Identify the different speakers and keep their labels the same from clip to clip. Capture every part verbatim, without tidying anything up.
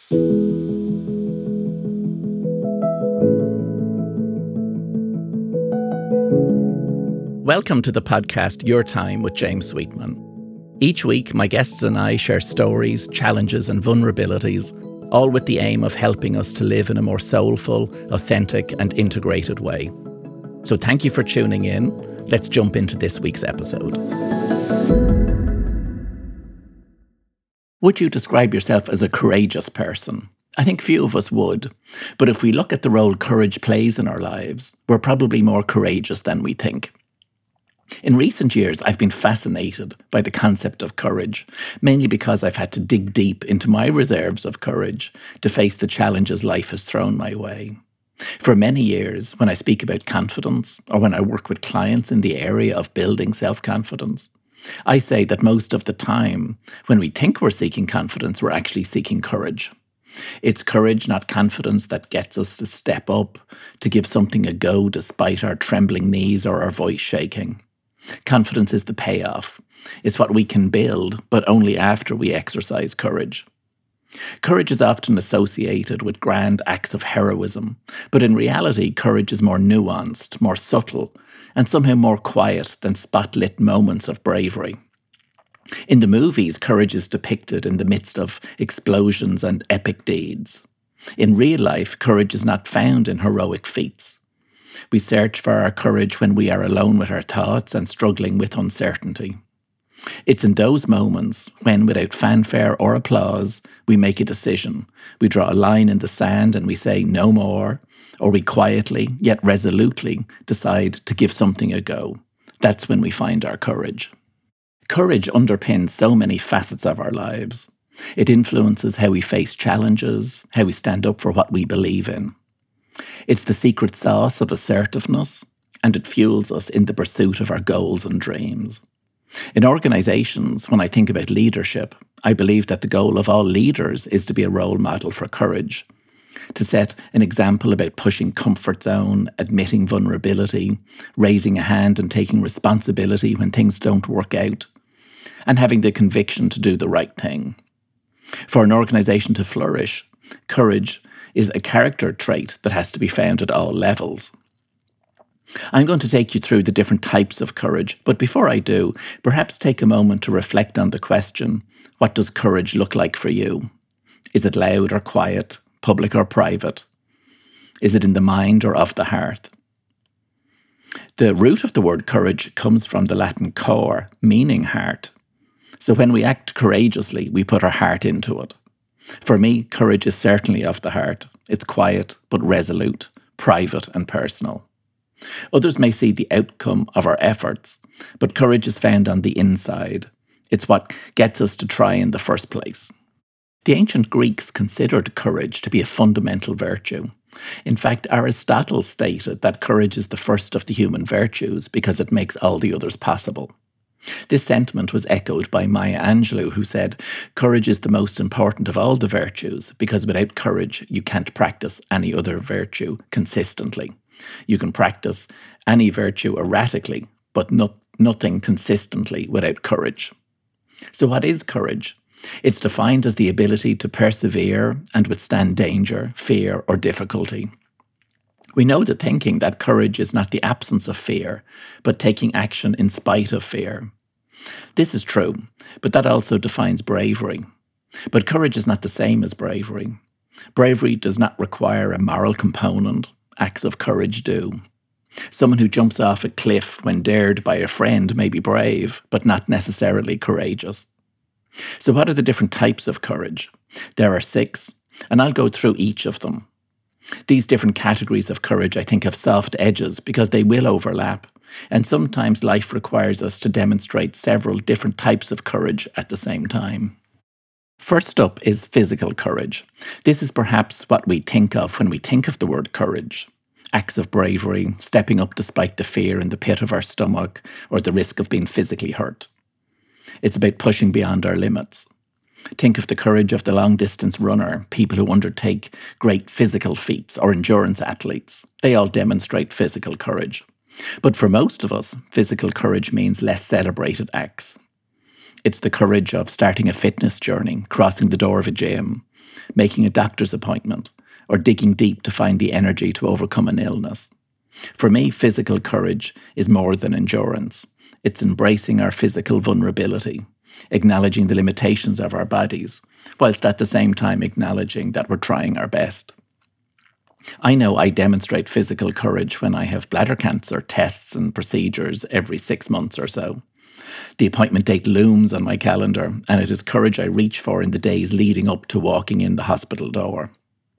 Speaker 1: Welcome to the podcast Your Time with James Sweetman. Each week, my guests and I share stories, challenges and vulnerabilities, all with the aim of helping us to live in a more soulful, authentic and integrated way. So thank you for tuning in. Let's jump into this week's episode. Would you describe yourself as a courageous person? I think few of us would. But if we look at the role courage plays in our lives, we're probably more courageous than we think. In recent years, I've been fascinated by the concept of courage, mainly because I've had to dig deep into my reserves of courage to face the challenges life has thrown my way. For many years, when I speak about confidence, or when I work with clients in the area of building self-confidence, I say that most of the time, when we think we're seeking confidence, we're actually seeking courage. It's courage, not confidence, that gets us to step up, to give something a go despite our trembling knees or our voice shaking. Confidence is the payoff. It's what we can build, but only after we exercise courage. Courage is often associated with grand acts of heroism, but in reality, courage is more nuanced, more subtle, and somehow more quiet than spotlit moments of bravery. In the movies, courage is depicted in the midst of explosions and epic deeds. In real life, courage is not found in heroic feats. We search for our courage when we are alone with our thoughts and struggling with uncertainty. It's in those moments when, without fanfare or applause, we make a decision. We draw a line in the sand and we say no more, or we quietly, yet resolutely, decide to give something a go. That's when we find our courage. Courage underpins so many facets of our lives. It influences how we face challenges, how we stand up for what we believe in. It's the secret sauce of assertiveness, and it fuels us in the pursuit of our goals and dreams. In organisations, when I think about leadership, I believe that the goal of all leaders is to be a role model for courage, to set an example about pushing comfort zone, admitting vulnerability, raising a hand and taking responsibility when things don't work out, and having the conviction to do the right thing. For an organisation to flourish, courage is a character trait that has to be found at all levels. I'm going to take you through the different types of courage, but before I do, perhaps take a moment to reflect on the question, what does courage look like for you? Is it loud or quiet, public or private? Is it in the mind or of the heart? The root of the word courage comes from the Latin cor, meaning heart. So when we act courageously, we put our heart into it. For me, courage is certainly of the heart. It's quiet, but resolute, private and personal. Others may see the outcome of our efforts, but courage is found on the inside. It's what gets us to try in the first place. The ancient Greeks considered courage to be a fundamental virtue. In fact, Aristotle stated that courage is the first of the human virtues because it makes all the others possible. This sentiment was echoed by Maya Angelou, who said, "Courage is the most important of all the virtues because without courage, you can't practice any other virtue consistently. You can practice any virtue erratically, but not, nothing consistently without courage." So what is courage? It's defined as the ability to persevere and withstand danger, fear, or difficulty. We know the thinking that courage is not the absence of fear, but taking action in spite of fear. This is true, but that also defines bravery. But courage is not the same as bravery. Bravery does not require a moral component. Acts of courage do. Someone who jumps off a cliff when dared by a friend may be brave, but not necessarily courageous. So what are the different types of courage? There are six, and I'll go through each of them. These different categories of courage, I think, have soft edges because they will overlap, and sometimes life requires us to demonstrate several different types of courage at the same time. First up is physical courage. This is perhaps what we think of when we think of the word courage. Acts of bravery, stepping up despite the fear in the pit of our stomach or the risk of being physically hurt. It's about pushing beyond our limits. Think of the courage of the long-distance runner, people who undertake great physical feats, or endurance athletes. They all demonstrate physical courage. But for most of us, physical courage means less celebrated acts. It's the courage of starting a fitness journey, crossing the door of a gym, making a doctor's appointment, or digging deep to find the energy to overcome an illness. For me, physical courage is more than endurance. It's embracing our physical vulnerability, acknowledging the limitations of our bodies, whilst at the same time acknowledging that we're trying our best. I know I demonstrate physical courage when I have bladder cancer tests and procedures every six months or so. The appointment date looms on my calendar, and it is courage I reach for in the days leading up to walking in the hospital door.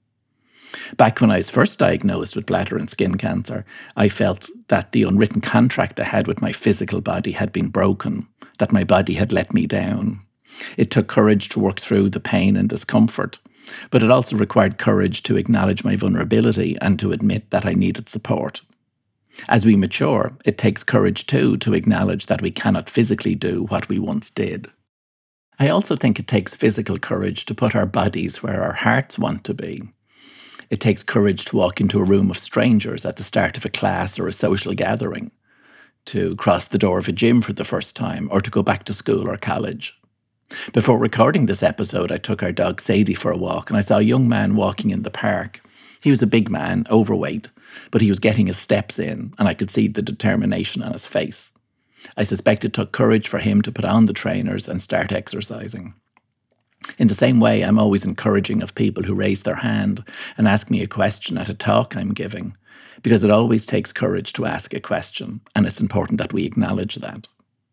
Speaker 1: Back when I was first diagnosed with bladder and skin cancer, I felt that the unwritten contract I had with my physical body had been broken, that my body had let me down. It took courage to work through the pain and discomfort, but it also required courage to acknowledge my vulnerability and to admit that I needed support. As we mature, it takes courage too to acknowledge that we cannot physically do what we once did. I also think it takes physical courage to put our bodies where our hearts want to be. It takes courage to walk into a room of strangers at the start of a class or a social gathering, to cross the door of a gym for the first time, or to go back to school or college. Before recording this episode, I took our dog Sadie for a walk, and I saw a young man walking in the park. He was a big man, overweight, but he was getting his steps in, and I could see the determination on his face. I suspect it took courage for him to put on the trainers and start exercising. In the same way, I'm always encouraging of people who raise their hand and ask me a question at a talk I'm giving, because it always takes courage to ask a question, and it's important that we acknowledge that.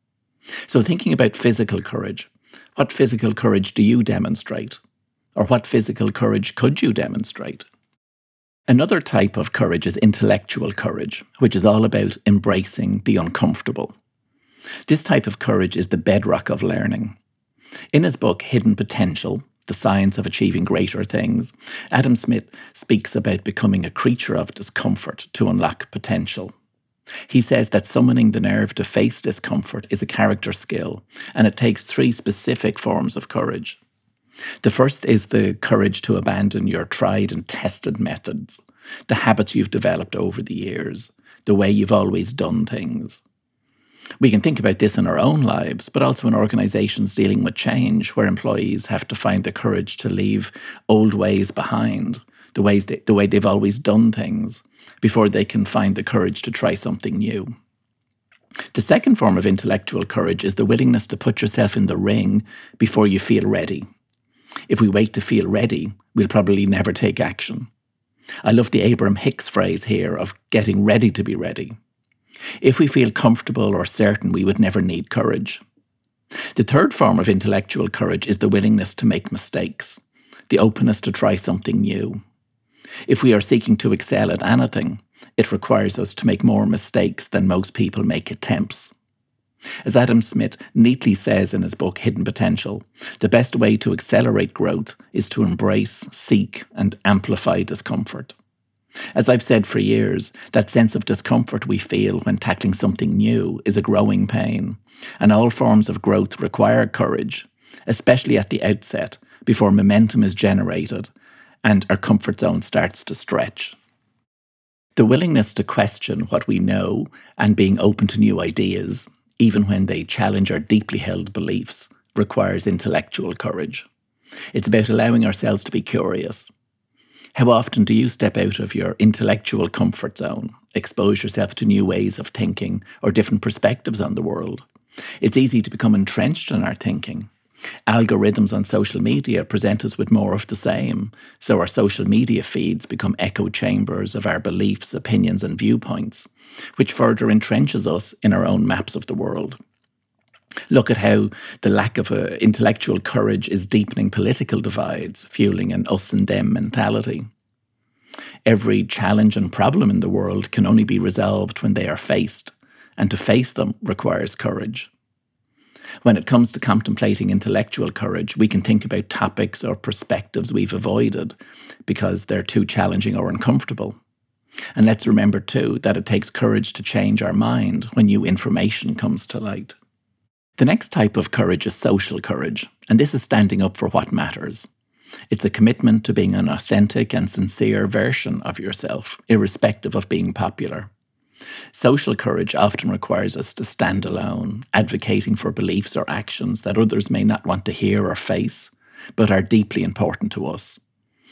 Speaker 1: So thinking about physical courage, what physical courage do you demonstrate? Or what physical courage could you demonstrate? Another type of courage is intellectual courage, which is all about embracing the uncomfortable. This type of courage is the bedrock of learning. In his book, Hidden Potential, The Science of Achieving Greater Things, Adam Smith speaks about becoming a creature of discomfort to unlock potential. He says that summoning the nerve to face discomfort is a character skill, and it takes three specific forms of courage. The first is the courage to abandon your tried and tested methods, the habits you've developed over the years, the way you've always done things. We can think about this in our own lives, but also in organisations dealing with change, where employees have to find the courage to leave old ways behind, the ways they, the way they've always done things, before they can find the courage to try something new. The second form of intellectual courage is the willingness to put yourself in the ring before you feel ready. If we wait to feel ready, we'll probably never take action. I love the Abraham Hicks phrase here of getting ready to be ready. If we feel comfortable or certain, we would never need courage. The third form of intellectual courage is the willingness to make mistakes, the openness to try something new. If we are seeking to excel at anything, it requires us to make more mistakes than most people make attempts. As Adam Smith neatly says in his book Hidden Potential, the best way to accelerate growth is to embrace, seek, and amplify discomfort. As I've said for years, that sense of discomfort we feel when tackling something new is a growing pain, and all forms of growth require courage, especially at the outset, before momentum is generated and our comfort zone starts to stretch. The willingness to question what we know and being open to new ideas, even when they challenge our deeply held beliefs, requires intellectual courage. It's about allowing ourselves to be curious. How often do you step out of your intellectual comfort zone, expose yourself to new ways of thinking or different perspectives on the world? It's easy to become entrenched in our thinking. Algorithms on social media present us with more of the same, so our social media feeds become echo chambers of our beliefs, opinions, and viewpoints, which further entrenches us in our own maps of the world. Look at how the lack of uh, intellectual courage is deepening political divides, fueling an us and them mentality. Every challenge and problem in the world can only be resolved when they are faced, and to face them requires courage. When it comes to contemplating intellectual courage, we can think about topics or perspectives we've avoided because they're too challenging or uncomfortable. And let's remember too that it takes courage to change our mind when new information comes to light. The next type of courage is social courage, and this is standing up for what matters. It's a commitment to being an authentic and sincere version of yourself, irrespective of being popular. Social courage often requires us to stand alone, advocating for beliefs or actions that others may not want to hear or face, but are deeply important to us.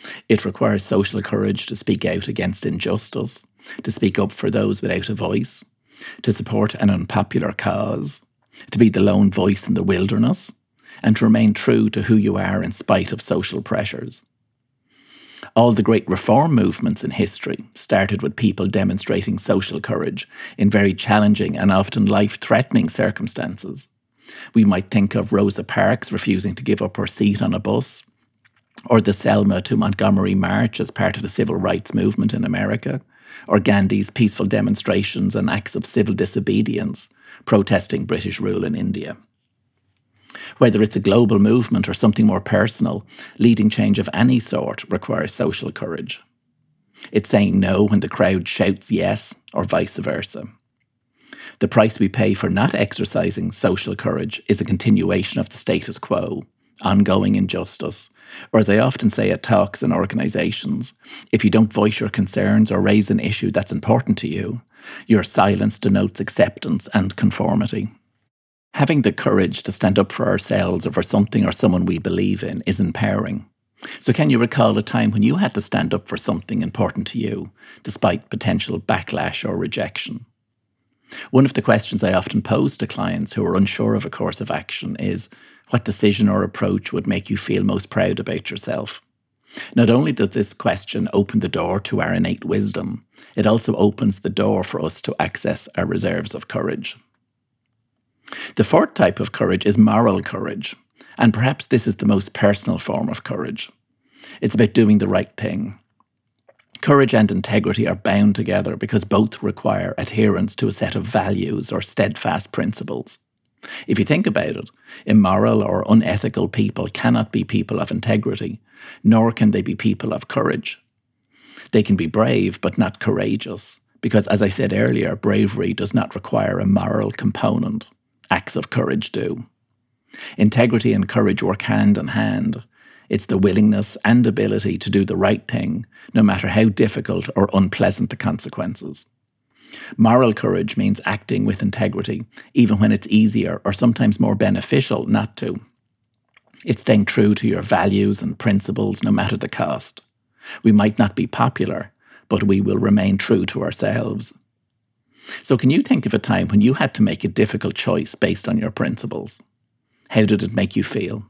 Speaker 1: It requires social courage to speak out against injustice, to speak up for those without a voice, to support an unpopular cause, to be the lone voice in the wilderness, and to remain true to who you are in spite of social pressures. All the great reform movements in history started with people demonstrating social courage in very challenging and often life-threatening circumstances. We might think of Rosa Parks refusing to give up her seat on a bus, or the Selma to Montgomery March as part of the civil rights movement in America, or Gandhi's peaceful demonstrations and acts of civil disobedience protesting British rule in India. Whether it's a global movement or something more personal, leading change of any sort requires social courage. It's saying no when the crowd shouts yes, or vice versa. The price we pay for not exercising social courage is a continuation of the status quo, ongoing injustice, or as I often say at talks and organisations, if you don't voice your concerns or raise an issue that's important to you, your silence denotes acceptance and conformity. Having the courage to stand up for ourselves or for something or someone we believe in is empowering. So can you recall a time when you had to stand up for something important to you, despite potential backlash or rejection? One of the questions I often pose to clients who are unsure of a course of action is, what decision or approach would make you feel most proud about yourself? Not only does this question open the door to our innate wisdom, it also opens the door for us to access our reserves of courage. The fourth type of courage is moral courage, and perhaps this is the most personal form of courage. It's about doing the right thing. Courage and integrity are bound together because both require adherence to a set of values or steadfast principles. If you think about it, immoral or unethical people cannot be people of integrity, nor can they be people of courage. They can be brave but not courageous, because as I said earlier, bravery does not require a moral component. Acts of courage do. Integrity and courage work hand in hand. It's the willingness and ability to do the right thing, no matter how difficult or unpleasant the consequences. Moral courage means acting with integrity, even when it's easier or sometimes more beneficial not to. It's staying true to your values and principles no matter the cost. We might not be popular, but we will remain true to ourselves. So can you think of a time when you had to make a difficult choice based on your principles? How did it make you feel?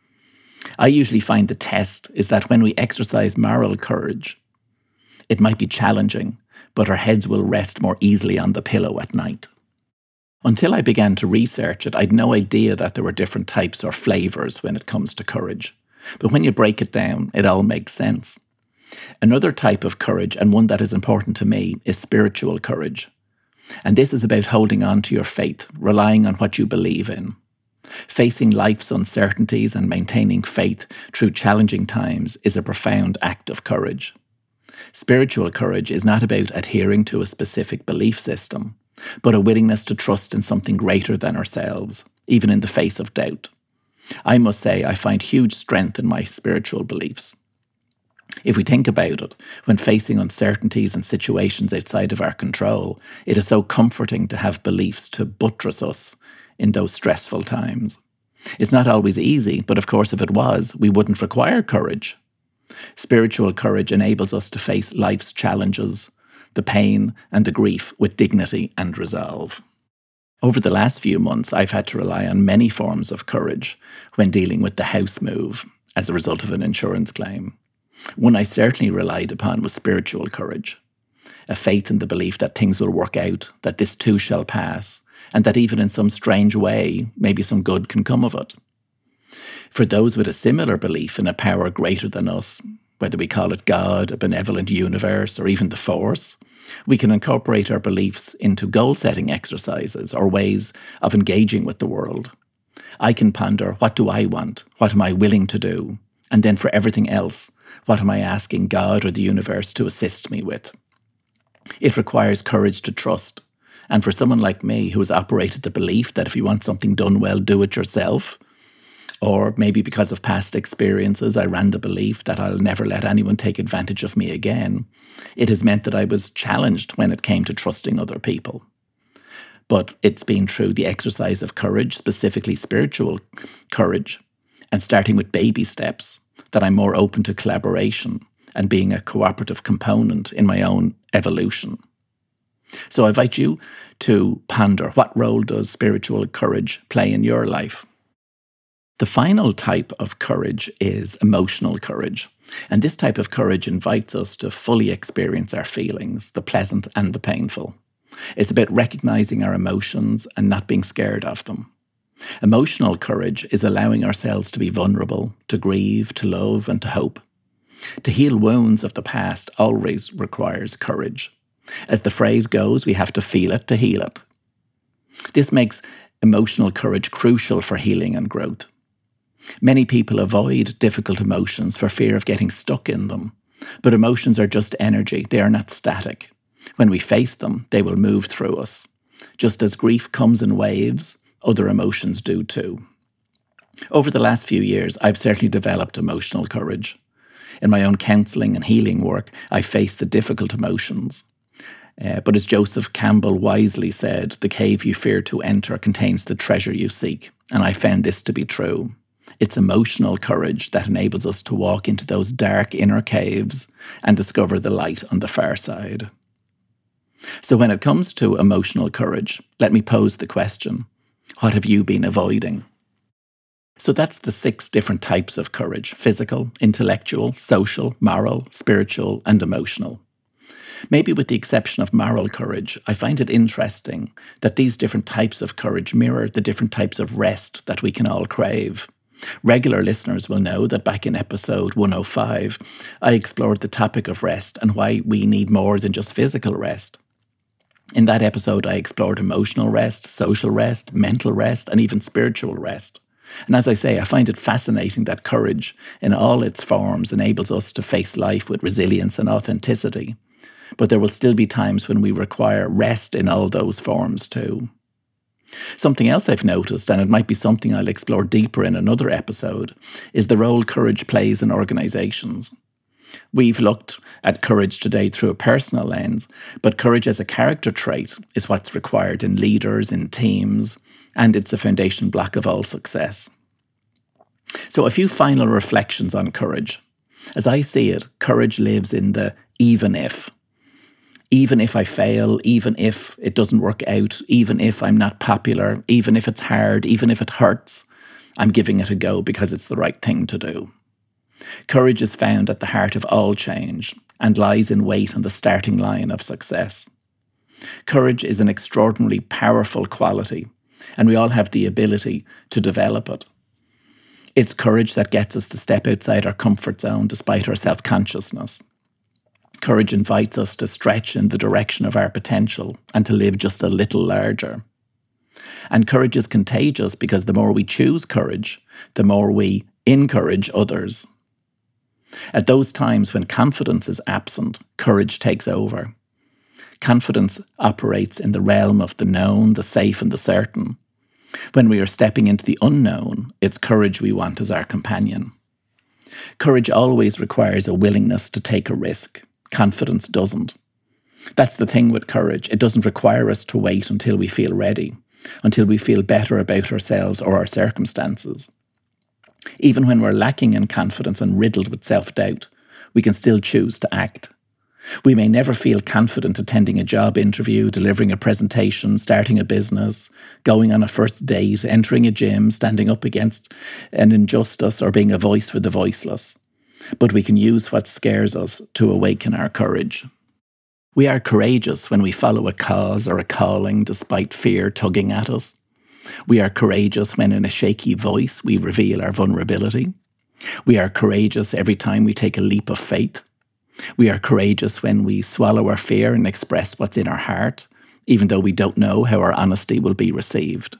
Speaker 1: I usually find the test is that when we exercise moral courage, it might be challenging, but our heads will rest more easily on the pillow at night. Until I began to research it, I'd no idea that there were different types or flavours when it comes to courage. But when you break it down, it all makes sense. Another type of courage, and one that is important to me, is spiritual courage. And this is about holding on to your faith, relying on what you believe in. Facing life's uncertainties and maintaining faith through challenging times is a profound act of courage. Spiritual courage is not about adhering to a specific belief system, but a willingness to trust in something greater than ourselves, even in the face of doubt. I must say I find huge strength in my spiritual beliefs. If we think about it, when facing uncertainties and situations outside of our control, it is so comforting to have beliefs to buttress us in those stressful times. It's not always easy, but of course if it was, we wouldn't require courage. Spiritual courage enables us to face life's challenges, the pain and the grief with dignity and resolve. Over the last few months, I've had to rely on many forms of courage when dealing with the house move as a result of an insurance claim. One I certainly relied upon was spiritual courage, a faith in the belief that things will work out, that this too shall pass, and that even in some strange way, maybe some good can come of it. For those with a similar belief in a power greater than us, whether we call it God, a benevolent universe, or even the Force, we can incorporate our beliefs into goal-setting exercises or ways of engaging with the world. I can ponder, what do I want? What am I willing to do? And then for everything else, what am I asking God or the universe to assist me with? It requires courage to trust. And for someone like me who has operated the belief that if you want something done well, do it yourself, or maybe because of past experiences, I ran the belief that I'll never let anyone take advantage of me again, it has meant that I was challenged when it came to trusting other people. But it's been through the exercise of courage, specifically spiritual courage, and starting with baby steps, that I'm more open to collaboration and being a cooperative component in my own evolution. So I invite you to ponder, what role does spiritual courage play in your life? The final type of courage is emotional courage. And this type of courage invites us to fully experience our feelings, the pleasant and the painful. It's about recognizing our emotions and not being scared of them. Emotional courage is allowing ourselves to be vulnerable, to grieve, to love, and to hope. To heal wounds of the past always requires courage. As the phrase goes, we have to feel it to heal it. This makes emotional courage crucial for healing and growth. Many people avoid difficult emotions for fear of getting stuck in them. But emotions are just energy, they are not static. When we face them, they will move through us. Just as grief comes in waves, other emotions do too. Over the last few years, I've certainly developed emotional courage. In my own counselling and healing work, I face the difficult emotions. Uh, but as Joseph Campbell wisely said, the cave you fear to enter contains the treasure you seek. And I found this to be true. It's emotional courage that enables us to walk into those dark inner caves and discover the light on the far side. So when it comes to emotional courage, let me pose the question, what have you been avoiding? So that's the six different types of courage: physical, intellectual, social, moral, spiritual, and emotional. Maybe with the exception of moral courage, I find it interesting that these different types of courage mirror the different types of rest that we can all crave. Regular listeners will know that back in episode one oh five, I explored the topic of rest and why we need more than just physical rest. In that episode, I explored emotional rest, social rest, mental rest, and even spiritual rest. And as I say, I find it fascinating that courage, in all its forms, enables us to face life with resilience and authenticity. But there will still be times when we require rest in all those forms too. Something else I've noticed, and it might be something I'll explore deeper in another episode, is the role courage plays in organisations. We've looked at courage today through a personal lens, but courage as a character trait is what's required in leaders, in teams, and it's a foundation block of all success. So a few final reflections on courage. As I see it, courage lives in the even if. Even if I fail, even if it doesn't work out, even if I'm not popular, even if it's hard, even if it hurts, I'm giving it a go because it's the right thing to do. Courage is found at the heart of all change and lies in wait on the starting line of success. Courage is an extraordinarily powerful quality, and we all have the ability to develop it. It's courage that gets us to step outside our comfort zone despite our self-consciousness. Courage invites us to stretch in the direction of our potential and to live just a little larger. And courage is contagious because the more we choose courage, the more we encourage others. At those times when confidence is absent, courage takes over. Confidence operates in the realm of the known, the safe, and the certain. When we are stepping into the unknown, it's courage we want as our companion. Courage always requires a willingness to take a risk. Confidence doesn't. That's the thing with courage. It doesn't require us to wait until we feel ready, until we feel better about ourselves or our circumstances. Even when we're lacking in confidence and riddled with self-doubt, we can still choose to act. We may never feel confident attending a job interview, delivering a presentation, starting a business, going on a first date, entering a gym, standing up against an injustice, or being a voice for the voiceless. But we can use what scares us to awaken our courage. We are courageous when we follow a cause or a calling despite fear tugging at us. We are courageous when in a shaky voice we reveal our vulnerability. We are courageous every time we take a leap of faith. We are courageous when we swallow our fear and express what's in our heart, even though we don't know how our honesty will be received.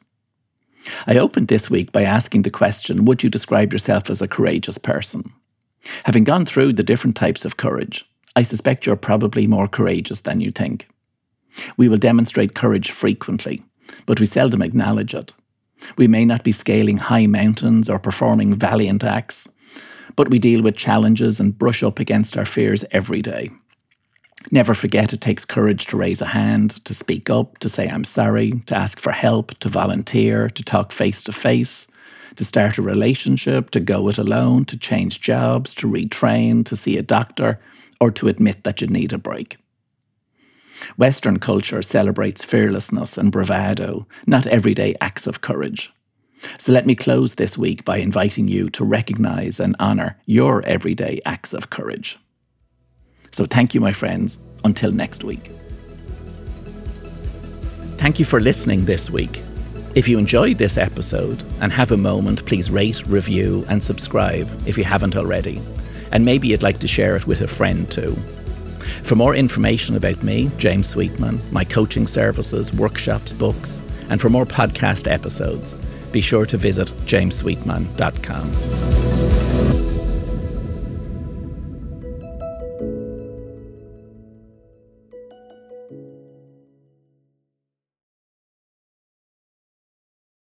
Speaker 1: I opened this week by asking the question, would you describe yourself as a courageous person? Having gone through the different types of courage, I suspect you're probably more courageous than you think. We will demonstrate courage frequently, but we seldom acknowledge it. We may not be scaling high mountains or performing valiant acts, but we deal with challenges and brush up against our fears every day. Never forget it takes courage to raise a hand, to speak up, to say I'm sorry, to ask for help, to volunteer, to talk face to face, To start a relationship, to go it alone, to change jobs, to retrain, to see a doctor, or to admit that you need a break. Western culture celebrates fearlessness and bravado, not everyday acts of courage. So let me close this week by inviting you to recognise and honour your everyday acts of courage. So thank you, my friends. Until next week. Thank you for listening this week. If you enjoyed this episode and have a moment, please rate, review and subscribe if you haven't already. And maybe you'd like to share it with a friend too. For more information about me, James Sweetman, my coaching services, workshops, books, and for more podcast episodes, be sure to visit james sweetman dot com.